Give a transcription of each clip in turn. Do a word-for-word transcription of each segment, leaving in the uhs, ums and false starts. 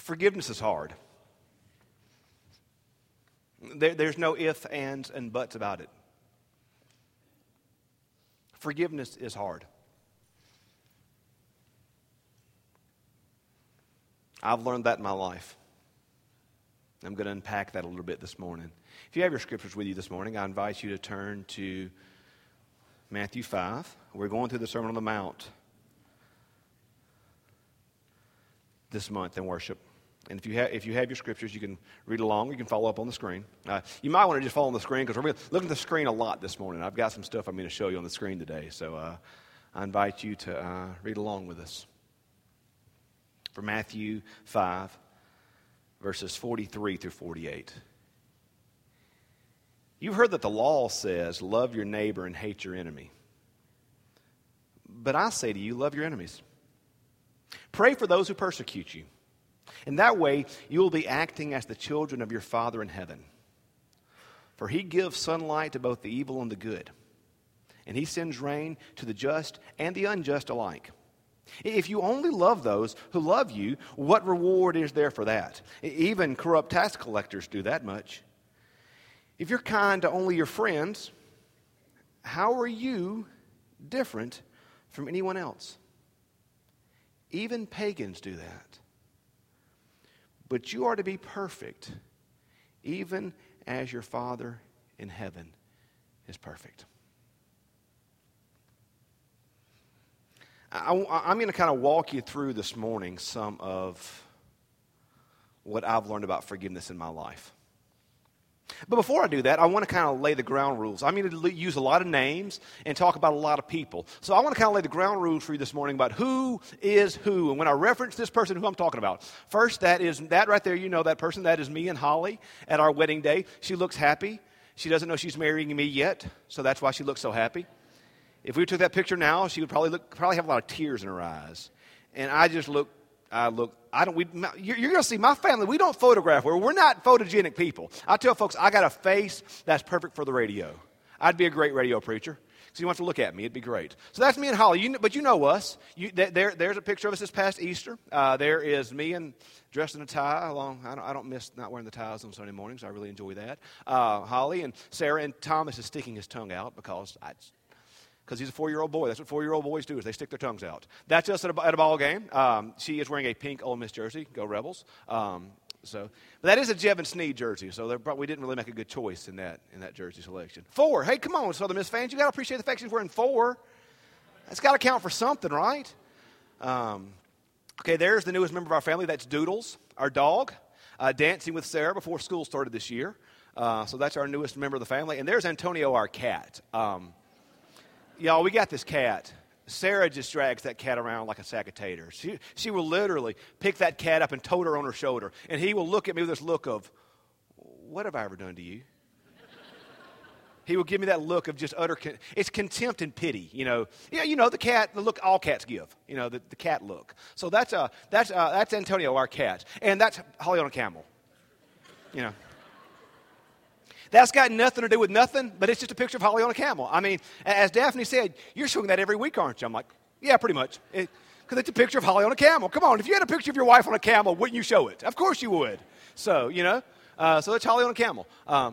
Forgiveness is hard. There, there's no ifs, ands, and buts about it. Forgiveness is hard. I've learned that in my life. I'm going to unpack that a little bit this morning. If you have your scriptures with you this morning, I invite you to turn to Matthew five. We're going through the Sermon on the Mount this month in worship. And if you, ha- if you have your scriptures, you can read along. You can follow up on the screen. Uh, you might want to just follow on the screen because we're looking at the screen a lot this morning. I've got some stuff I'm going to show you on the screen today. So uh, I invite you to uh, read along with us. For Matthew five, verses forty-three through forty-eight. You've heard that the law says, love your neighbor and hate your enemy. But I say to you, love your enemies. Pray for those who persecute you. In that way, you will be acting as the children of your Father in heaven. For he gives sunlight to both the evil and the good. And he sends rain to the just and the unjust alike. If you only love those who love you, what reward is there for that? Even corrupt tax collectors do that much. If you're kind to only your friends, how are you different from anyone else? Even pagans do that. But you are to be perfect, even as your Father in heaven is perfect. I, I'm going to kind of walk you through this morning some of what I've learned about forgiveness in my life. But before I do that, I want to kind of lay the ground rules. I'm going to use a lot of names and talk about a lot of people. So I want to kind of lay the ground rules for you this morning about who is who. And when I reference this person, who I'm talking about. First, that is that right there, you know that person. That is me and Holly at our wedding day. She looks happy. She doesn't know she's marrying me yet, so that's why she looks so happy. If we took that picture now, she would probably look, probably have a lot of tears in her eyes. And I just look, I look, I don't, we, you're, you're going to see my family, we don't photograph well. We're not photogenic people. I tell folks, I got a face that's perfect for the radio. I'd be a great radio preacher. So you want to look at me, it'd be great. So that's me and Holly, you know, but you know us. You, there, there's a picture of us this past Easter. Uh, there is me and dressed in a tie. Along, I don't, I don't miss not wearing the ties on Sunday mornings. I really enjoy that. Uh, Holly and Sarah, and Thomas is sticking his tongue out because I because he's a four-year-old boy. That's what four-year-old boys do, is they stick their tongues out. That's us at a, at a ball game. Um, she is wearing a pink Ole Miss jersey. Go Rebels. Um, so, but that is a Jevin Sneed jersey, so we didn't really make a good choice in that in that jersey selection. Four. Hey, come on, Southern Miss fans. You got to appreciate the fact she's wearing four. That's got to count for something, right? Um, okay, there's the newest member of our family. That's Doodles, our dog, uh, dancing with Sarah before school started this year. Uh, so that's our newest member of the family. And there's Antonio, our cat. Um, Y'all, we got this cat. Sarah just drags that cat around like a sack of taters. She, she will literally pick that cat up and tote her on her shoulder. And he will look at me with this look of, what have I ever done to you? He will give me that look of just utter, con- it's contempt and pity, you know. Yeah, you know, the cat, the look all cats give, you know, the, the cat look. So that's, uh, that's, uh, that's Antonio, our cat. And that's Holly on a camel, you know. That's got nothing to do with nothing, but it's just a picture of Holly on a camel. I mean, as Daphne said, you're showing that every week, aren't you? I'm like, yeah, pretty much. Because it, it's a picture of Holly on a camel. Come on, if you had a picture of your wife on a camel, wouldn't you show it? Of course you would. So, you know, uh, so that's Holly on a camel. Um,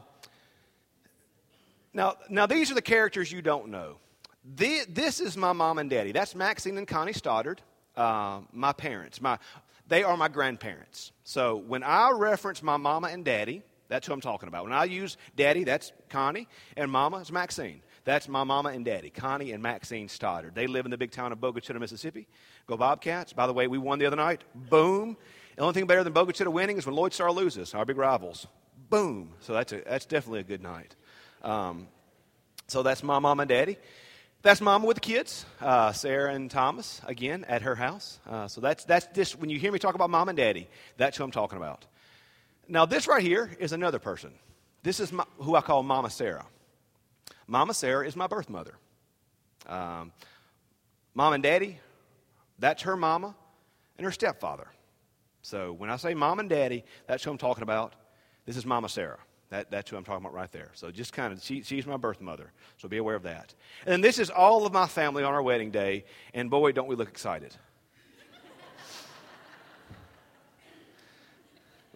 now, now, these are the characters you don't know. The, this is my mom and daddy. That's Maxine and Connie Stoddard, uh, my parents. My, they are my grandparents. So when I reference my mama and daddy, that's who I'm talking about. When I use daddy, that's Connie, and mama is Maxine. That's my mama and daddy, Connie and Maxine Stoddard. They live in the big town of Bogue Chitto, Mississippi. Go Bobcats. By the way, we won the other night. Boom. The only thing better than Bogue Chitto winning is when Lloyd Star loses, our big rivals. Boom. So that's a, that's definitely a good night. Um, so that's my mama and daddy. That's mama with the kids, uh, Sarah and Thomas, again, at her house. Uh, so that's, that's just, when you hear me talk about mom and daddy, that's who I'm talking about. Now, this right here is another person. This is my, who I call Mama Sarah. Mama Sarah is my birth mother. Um, Mom and Daddy, that's her mama and her stepfather. So when I say Mom and Daddy, that's who I'm talking about. This is Mama Sarah. That, that's who I'm talking about right there. So just kind of, she, she's my birth mother. So be aware of that. And then this is all of my family on our wedding day. And boy, don't we look excited.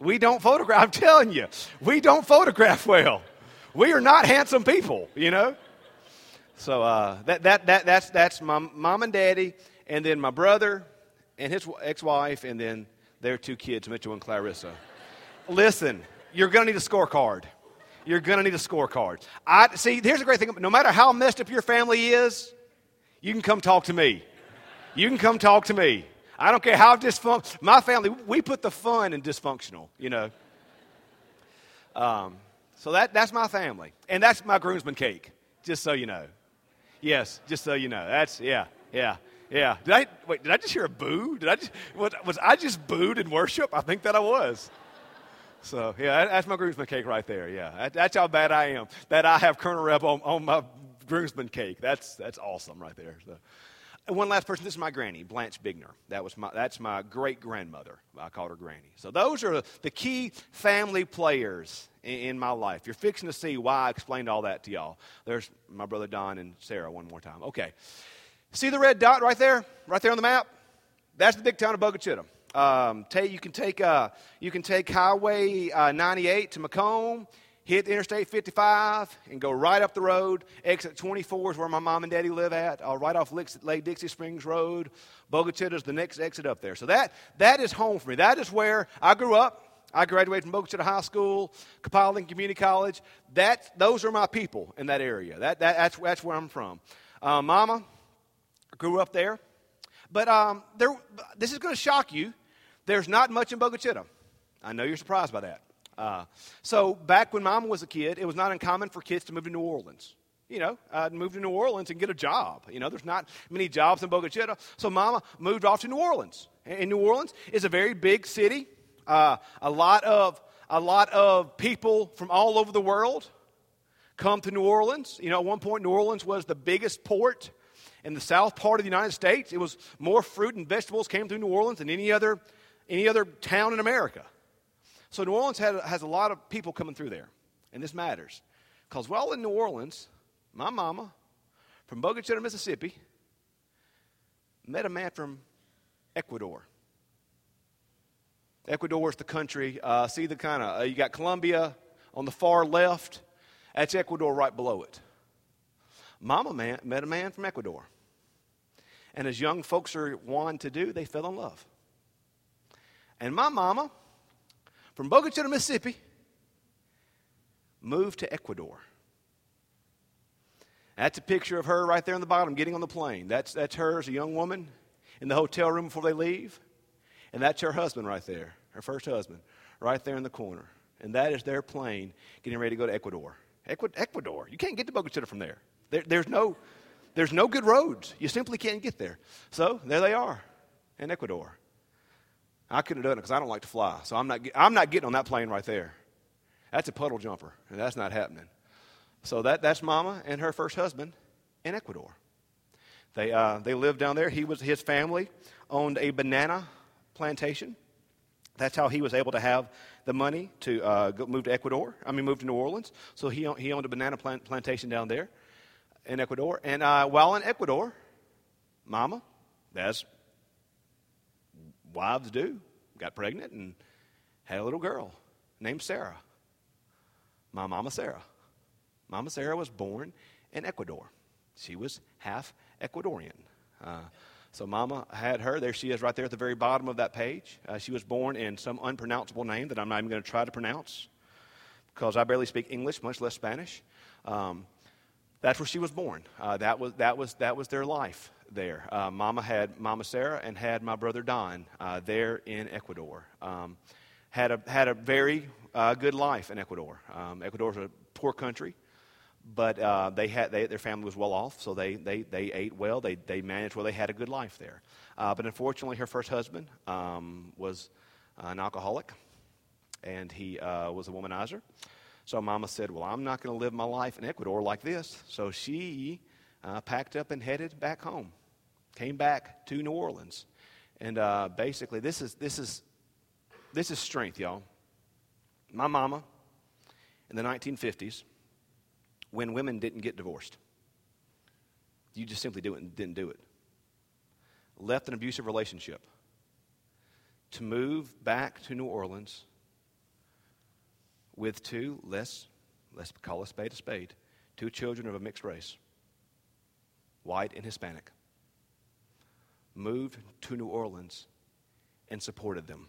We don't photograph. I'm telling you, we don't photograph well. We are not handsome people, you know. So uh, that that that that's that's my mom and daddy, and then my brother and his ex-wife, and then their two kids, Mitchell and Clarissa. Listen, you're gonna need a scorecard. You're gonna need a scorecard. I see. Here's the great thing: no matter how messed up your family is, you can come talk to me. You can come talk to me. I don't care how dysfunctional. My family, we put the fun in dysfunctional, you know. Um, so that that's my family. And that's my groomsman cake, just so you know. Yes, just so you know. That's, yeah, yeah, yeah. Did I, wait, did I just hear a boo? Did I just, was, was I just booed in worship? I think that I was. So, yeah, that's my groomsman cake right there, yeah. That, that's how bad I am, that I have Colonel Reb on, on my groomsman cake. That's that's awesome right there. So. And one last person, this is my granny, Blanche Bigner. That was my, that's my great-grandmother. I called her Granny. So those are the key family players in, in my life. You're fixing to see why I explained all that to y'all. There's my brother Don and Sarah one more time. Okay. See the red dot right there? Right there on the map? That's the big town of Bogue Chittum. Um, take, you, can take, uh, you can take Highway uh, ninety-eight to Macomb, hit Interstate fifty-five, and go right up the road. Exit twenty-four is where my mom and daddy live at, uh, right off Lake Dixie Springs Road. Bogue Chittum is the next exit up there. So that that is home for me. That is where I grew up. I graduated from Bogue Chittum High School, Copiah Community College. That, those are my people in that area. That, that, that's, that's where I'm from. Uh, Mama grew up there. But um, there, this is going to shock you. There's not much in Bogue Chittum. I know you're surprised by that. Uh, so back when Mama was a kid, it was not uncommon for kids to move to New Orleans. You know, uh, move to New Orleans and get a job. You know, there's not many jobs in Bogue Chittum. So Mama moved off to New Orleans. And New Orleans is a very big city. Uh, a lot of a lot of people from all over the world come to New Orleans. You know, at one point, New Orleans was the biggest port in the south part of the United States. It was more fruit and vegetables came through New Orleans than any other any other town in America. So New Orleans had, has a lot of people coming through there. And this matters. Because while in New Orleans, my mama from Bogue Chittum, Mississippi, met a man from Ecuador. Ecuador is the country. Uh, see the kind of, uh, you got Colombia on the far left. That's Ecuador right below it. Mama man, met a man from Ecuador. And as young folks are wanting to do, they fell in love. And my mama from Bogue Chittum, Mississippi, moved to Ecuador. That's a picture of her right there on the bottom getting on the plane. That's, that's her as a young woman in the hotel room before they leave. And that's her husband right there, her first husband, right there in the corner. And that is their plane getting ready to go to Ecuador. Ecuador. You can't get to Bogue Chittum from there. there there's, no, there's no good roads. You simply can't get there. So there they are in Ecuador. I could have done it because I don't like to fly. So I'm not, I'm not getting on that plane right there. That's a puddle jumper, and that's not happening. So that, that's Mama and her first husband in Ecuador. They, uh, they lived down there. He was, his family owned a banana plantation. That's how he was able to have the money to uh, go, move to Ecuador. I mean, move to New Orleans. So he, he owned a banana plant, plantation down there in Ecuador. And uh, while in Ecuador, Mama, as wives do, got pregnant and had a little girl named Sarah. My Mama Sarah. Mama Sarah was born in Ecuador. She was half Ecuadorian. Uh, so Mama had her. There she is right there at the very bottom of that page. Uh, she was born in some unpronounceable name that I'm not even going to try to pronounce because I barely speak English, much less Spanish. Um, that's where she was born. Uh, that was that was that was their life there. Uh, Mama had Mama Sarah and had my brother Don uh, there in Ecuador. Um, had a had a very uh, good life in Ecuador. Um, Ecuador's a poor country, but uh, they had they, their family was well off, so they they they ate well. They they managed well. They had a good life there. Uh, but unfortunately, her first husband um, was an alcoholic, and he uh, was a womanizer. So Mama said, well, I'm not going to live my life in Ecuador like this. So she uh, packed up and headed back home, came back to New Orleans. And uh, basically, this is this is this is strength, y'all. My mama, in the nineteen fifties, when women didn't get divorced, you just simply do it, didn't do it, left an abusive relationship to move back to New Orleans with two, let's, let's call a spade a spade, two children of a mixed race, white and Hispanic, moved to New Orleans and supported them.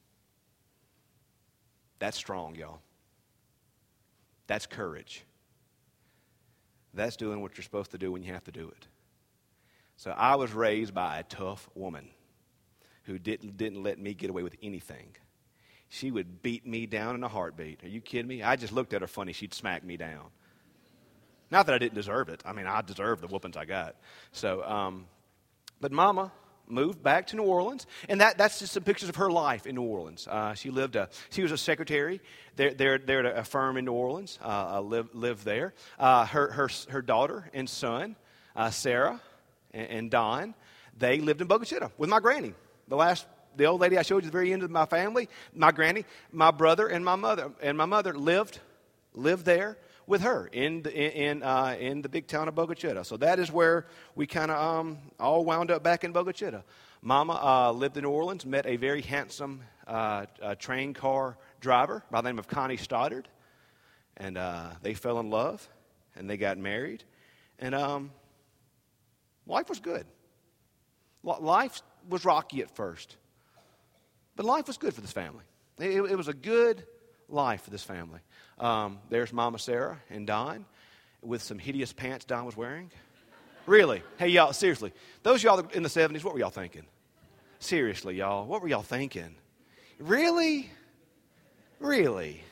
That's strong, y'all. That's courage. That's doing what you're supposed to do when you have to do it. So I was raised by a tough woman who didn't, didn't let me get away with anything. She would beat me down in a heartbeat. Are you kidding me? I just looked at her funny. She'd smack me down. Not that I didn't deserve it. I mean, I deserved the whoopings I got. So, um, but Mama moved back to New Orleans, and that, that's just some pictures of her life in New Orleans. Uh, she lived. A, she was a secretary there, there, there at a firm in New Orleans. Uh, lived lived there. Uh, her her her daughter and son, uh, Sarah and, and Don, they lived in Boca Chica with my granny. The last. The old lady I showed you at the very end of my family, my granny, my brother, and my mother, and my mother lived, lived there with her in the, in uh, in the big town of Boca Chica. So that is where we kind of um, all wound up back in Boca Chica. Mama uh, lived in New Orleans, met a very handsome uh, uh, train car driver by the name of Connie Stoddard, and uh, they fell in love, and they got married, and um, life was good. Life was rocky at first. But life was good for this family. It, it was a good life for this family. Um, there's Mama Sarah and Don with some hideous pants Don was wearing. Really. Hey, y'all, seriously. Those y'all in the seventies, what were y'all thinking? Seriously, y'all, what were y'all thinking? Really? Really?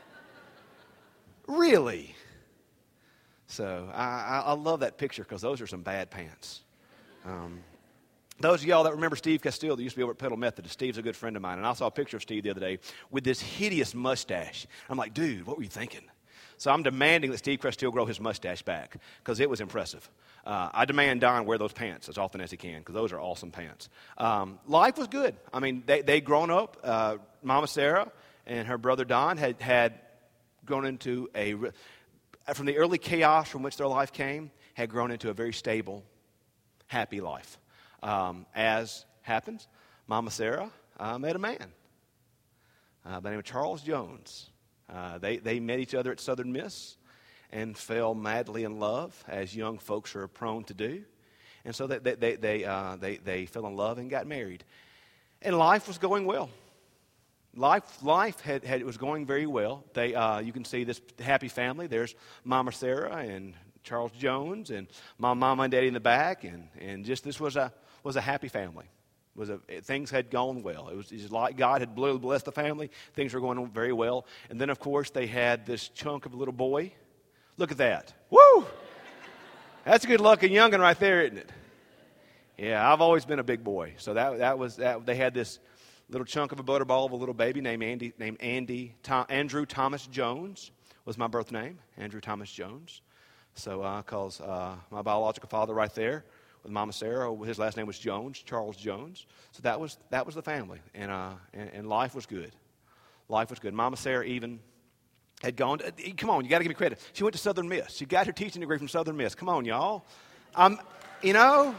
Really? So I, I, I love that picture because those are some bad pants. Um Those of y'all that remember Steve Castile that used to be over at Pedal Methodist, Steve's a good friend of mine, and I saw a picture of Steve the other day with this hideous mustache. I'm like, dude, what were you thinking? So I'm demanding that Steve Castile grow his mustache back because it was impressive. Uh, I demand Don wear those pants as often as he can because those are awesome pants. Um, life was good. I mean, they they grown up. Uh, Mama Sarah and her brother Don had had grown into a from the early chaos from which their life came had grown into a very stable, happy life. Um, as happens, Mama Sarah uh, met a man uh, by the name of Charles Jones. Uh, they, they met each other at Southern Miss and fell madly in love, as young folks are prone to do. And so they, they, they, they, uh, they, they fell in love and got married. And life was going well. Life, life had, had was going very well. They, uh, you can see this happy family. There's Mama Sarah and Charles Jones and my mama and daddy in the back, and, and just this was a was a happy family. It was a things had gone well. It was just like God had blessed the family. Things were going on very well. And then of course they had this chunk of a little boy. Look at that! Woo! That's a good looking youngin right there, isn't it? Yeah, I've always been a big boy, so that that was that. They had this little chunk of a butterball of a little baby named Andy. Named Andy Tom, Andrew Thomas Jones was my birth name. Andrew Thomas Jones. So, because uh, uh, my biological father right there with Mama Sarah, his last name was Jones, Charles Jones. So that was that was the family, and uh, and, and life was good. Life was good. Mama Sarah even had gone to, come on, you got to give me credit. She went to Southern Miss. She got her teaching degree from Southern Miss. Come on, y'all. I'm, you know,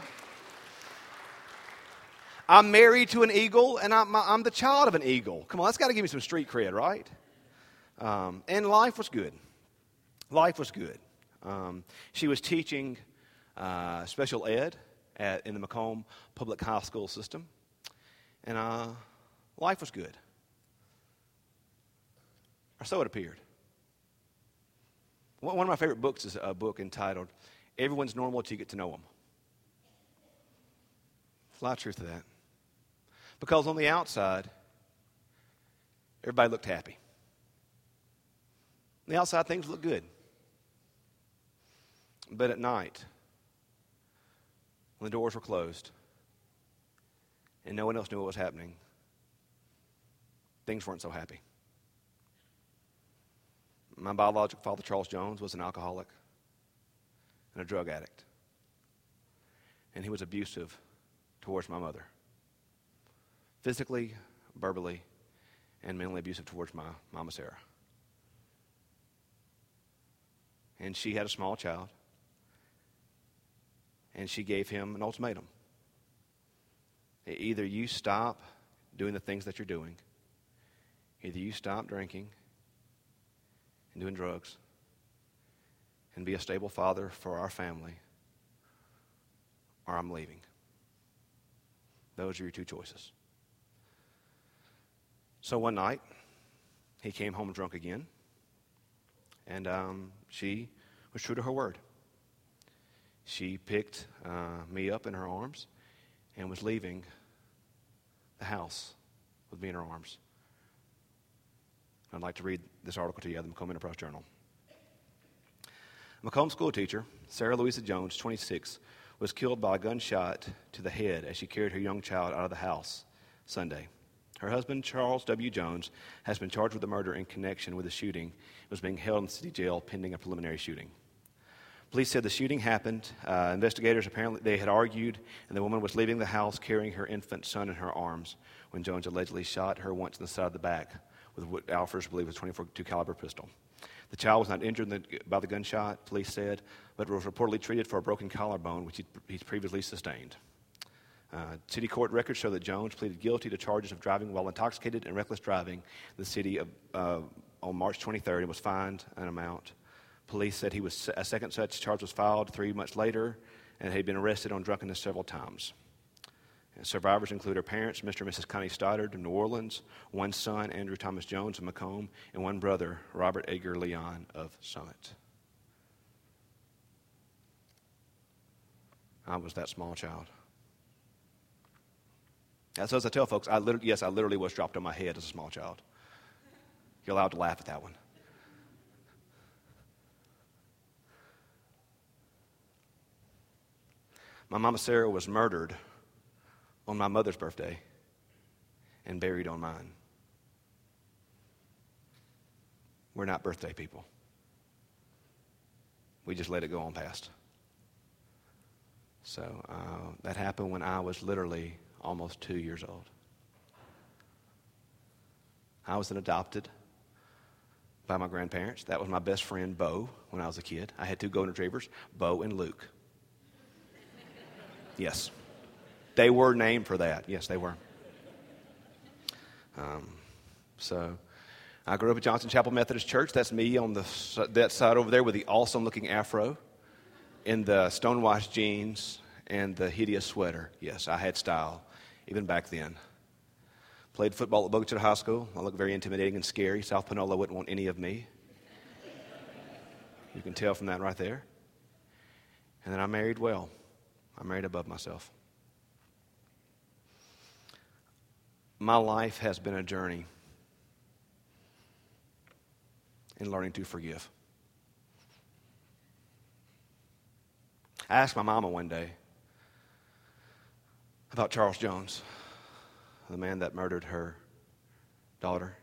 I'm married to an eagle, and I'm, I'm the child of an eagle. Come on, that's got to give me some street cred, right? Um, and life was good. Life was good. Um, she was teaching uh, special ed at, in the Macomb Public High School system, and uh, life was good. Or so it appeared. One of my favorite books is a book entitled "Everyone's Normal Until You Get to Know Them." There's a lot of truth to that. Because on the outside, everybody looked happy. On the outside, things looked good. But at night, when the doors were closed and no one else knew what was happening, things weren't so happy. My biological father, Charles Jones, was an alcoholic and a drug addict. And he was abusive towards my mother. Physically, verbally, and mentally abusive towards my Mama Sarah. And she had a small child. And she gave him an ultimatum. Either you stop doing the things that you're doing, either you stop drinking, and doing drugs and be a stable father for our family, or I'm leaving. Those are your two choices. So one night, he came home drunk again, and um, she was true to her word. She picked uh, me up in her arms and was leaving the house with me in her arms. I'd like to read this article to you out of the Macomb Enterprise Journal. Macomb school teacher, Sarah Louisa Jones, twenty-six, was killed by a gunshot to the head as she carried her young child out of the house Sunday. Her husband, Charles W. Jones, has been charged with the murder in connection with the shooting and was being held in the city jail pending a preliminary shooting. Police said the shooting happened. Uh, investigators apparently they had argued, and the woman was leaving the house carrying her infant son in her arms when Jones allegedly shot her once in the side of the back with what officers believe was a twenty-two caliber pistol. The child was not injured in the, by the gunshot, police said, but was reportedly treated for a broken collarbone, which he'd, he'd previously sustained. Uh, city court records show that Jones pleaded guilty to charges of driving while intoxicated and reckless driving in the city of, uh, on March twenty-third and was fined an amount. Police said he was a second such charge was filed three months later, and had been arrested on drunkenness several times. And survivors include her parents, Mister and Missus Connie Stoddard of New Orleans, one son, Andrew Thomas Jones of Macomb, and one brother, Robert Edgar Leon of Summit. I was that small child. And so as I tell folks, I literally, yes, I literally was dropped on my head as a small child. You're allowed to laugh at that one. My mama Sarah was murdered on my mother's birthday and buried on mine. We're not birthday people. We just let it go on past. So uh, that happened when I was literally almost two years old. I was adopted by my grandparents. That was my best friend, Bo, when I was a kid. I had two golden retrievers, Bo and Luke. Yes. They were named for that. Yes, they were. Um, so I grew up at Johnson Chapel Methodist Church. That's me on the that side over there with the awesome-looking afro in the stonewashed jeans and the hideous sweater. Yes, I had style even back then. Played football at Bogota High School. I looked very intimidating and scary. South Panola wouldn't want any of me. You can tell from that right there. And then I married well. I married above myself. My life has been a journey in learning to forgive. I asked my mama one day about Charles Jones, the man that murdered her daughter.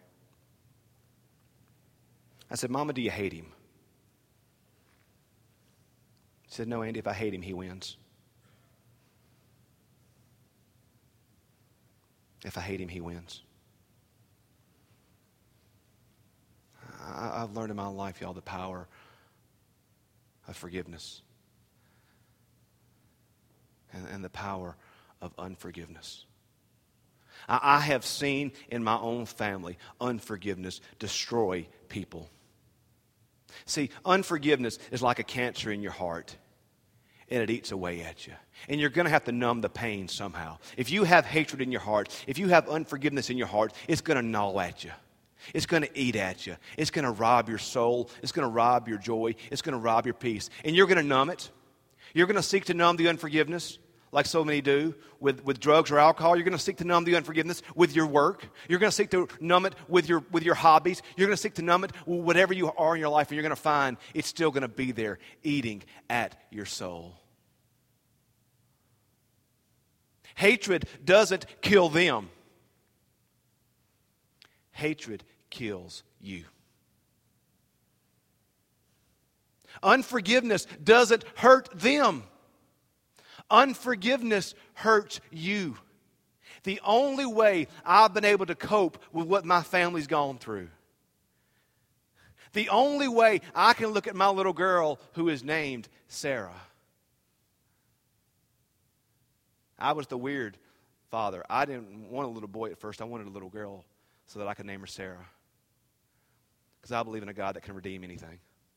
I said, Mama, do you hate him? She said, no, Andy, if I hate him, he wins. If I hate him, he wins. I, I've learned in my life, y'all, the power of forgiveness and, and the power of unforgiveness. I, I have seen in my own family unforgiveness destroy people. See, unforgiveness is like a cancer in your heart, and it eats away at you. And you're going to have to numb the pain somehow. If you have hatred in your heart, if you have unforgiveness in your heart, it's going to gnaw at you. It's going to eat at you. It's going to rob your soul. It's going to rob your joy. It's going to rob your peace. And you're going to numb it. You're going to seek to numb the unforgiveness like so many do with, with drugs or alcohol. You're going to seek to numb the unforgiveness with your work. You're going to seek to numb it with your, with your hobbies. You're going to seek to numb it with whatever you are in your life, and you're going to find it's still going to be there eating at your soul. Hatred doesn't kill them. Hatred kills you. Unforgiveness doesn't hurt them. Unforgiveness hurts you. The only way I've been able to cope with what my family's gone through, the only way I can look at my little girl who is named Sarah. I was the weird father. I didn't want a little boy at first. I wanted a little girl so that I could name her Sarah. Because I believe in a God that can redeem anything.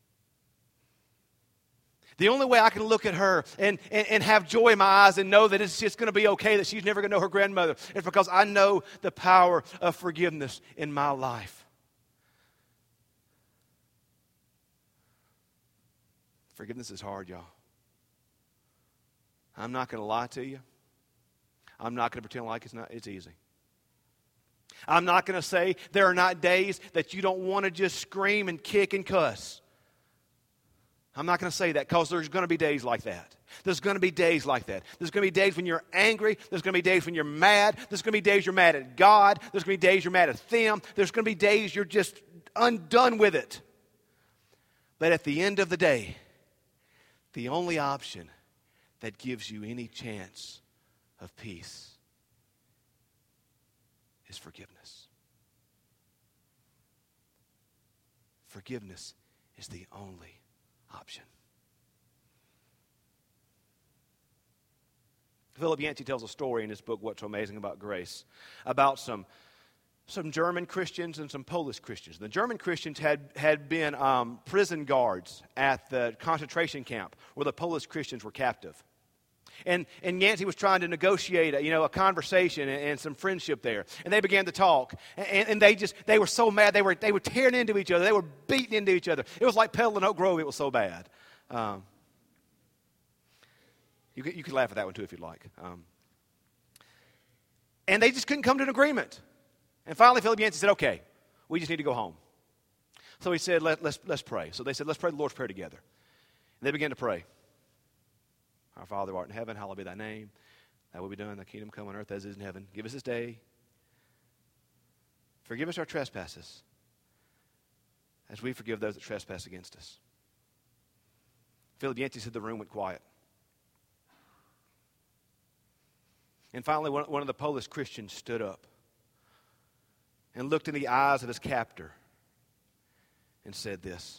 The only way I can look at her and, and, and have joy in my eyes and know that it's just going to be okay, that she's never going to know her grandmother, is because I know the power of forgiveness in my life. Forgiveness is hard, y'all. I'm not going to lie to you. I'm not going to pretend like it's not. It's easy. I'm not going to say there are not days that you don't want to just scream and kick and cuss. I'm not going to say that, because there's going to be days like that. There's going to be days like that. There's going to be days when you're angry. There's going to be days when you're mad. There's going to be days you're mad at God. There's going to be days you're mad at them. There's going to be days you're just undone with it. But at the end of the day, the only option that gives you any chance of peace is forgiveness. Forgiveness is the only option. Philip Yancey tells a story in his book, What's So Amazing About Grace, about some, some German Christians and some Polish Christians. The German Christians had, had been um, prison guards at the concentration camp where the Polish Christians were captive. And, and Yancey was trying to negotiate a, you know, a conversation and, and some friendship there. And they began to talk. And, and they just, they were so mad. They were, they were tearing into each other. They were beating into each other. It was like Peddling Oak Grove. It was so bad. Um, you, could, you could laugh at that one too if you'd like. Um, and they just couldn't come to an agreement. And finally, Philip Yancey said, okay, we just need to go home. So he said, Let, let's, let's pray. So they said, let's pray the Lord's Prayer together. And they began to pray. Our Father who art in heaven, hallowed be thy name. Thy will be done, thy kingdom come on earth as it is in heaven. Give us this day. Forgive us our trespasses, as we forgive those that trespass against us. Philip Yancey said the room went quiet. And finally, one, one of the Polish Christians stood up and looked in the eyes of his captor and said this: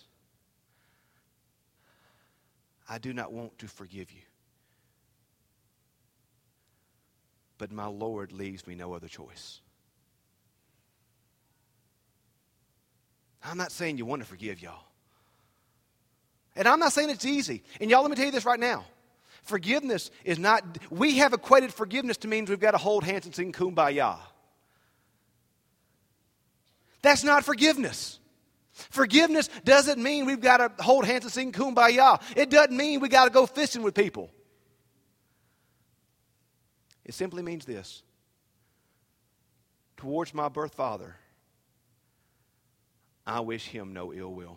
I do not want to forgive you, but my Lord leaves me no other choice. I'm not saying you want to forgive, y'all. And I'm not saying it's easy. And y'all, let me tell you this right now. Forgiveness is not, we have equated forgiveness to means we've got to hold hands and sing Kumbaya. That's not forgiveness. Forgiveness doesn't mean we've got to hold hands and sing Kumbaya. It doesn't mean we've got to go fishing with people. It simply means this: towards my birth father, I wish him no ill will.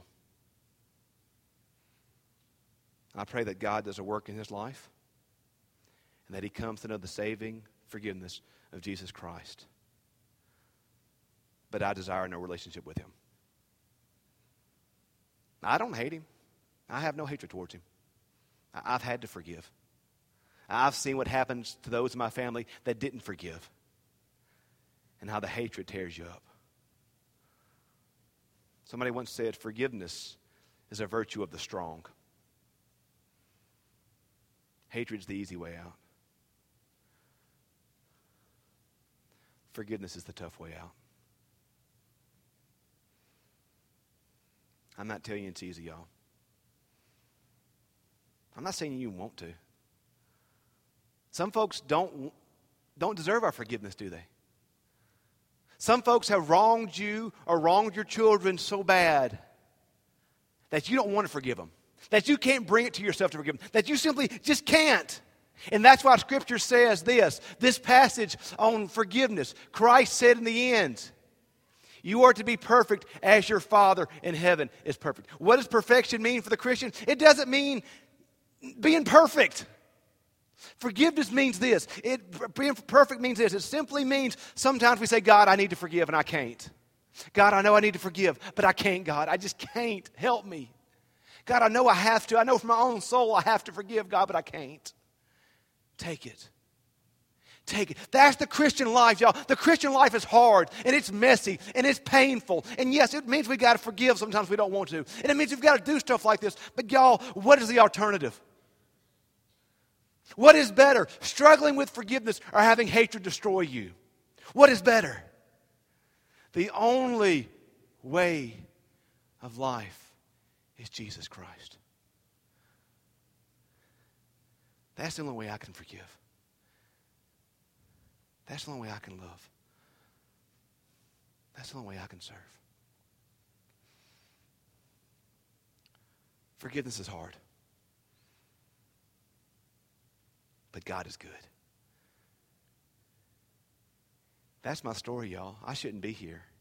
I pray that God does a work in his life and that he comes to know the saving forgiveness of Jesus Christ. But I desire no relationship with him. I don't hate him. I have no hatred towards him. I've had to forgive. I've seen what happens to those in my family that didn't forgive and how the hatred tears you up. Somebody once said, forgiveness is a virtue of the strong. Hatred's the easy way out. Forgiveness is the tough way out. I'm not telling you it's easy, y'all. I'm not saying you won't to. Some folks don't, don't deserve our forgiveness, do they? Some folks have wronged you or wronged your children so bad that you don't want to forgive them, that you can't bring it to yourself to forgive them, that you simply just can't. And that's why Scripture says this, this passage on forgiveness. Christ said in the end, you are to be perfect as your Father in heaven is perfect. What does perfection mean for the Christian? It doesn't mean being perfect. Forgiveness means this. It, being perfect means this. It simply means sometimes we say, God, I need to forgive, and I can't. God, I know I need to forgive, but I can't, God. I just can't. Help me. God, I know I have to. I know from my own soul I have to forgive, God, but I can't. Take it. Take it. That's the Christian life, y'all. The Christian life is hard, and it's messy, and it's painful. And yes, it means we got to forgive sometimes we don't want to. And it means we've got to do stuff like this. But y'all, what is the alternative? What is better, struggling with forgiveness or having hatred destroy you? What is better? The only way of life is Jesus Christ. That's the only way I can forgive. That's the only way I can love. That's the only way I can serve. Forgiveness is hard. But God is good. That's my story, y'all. I shouldn't be here.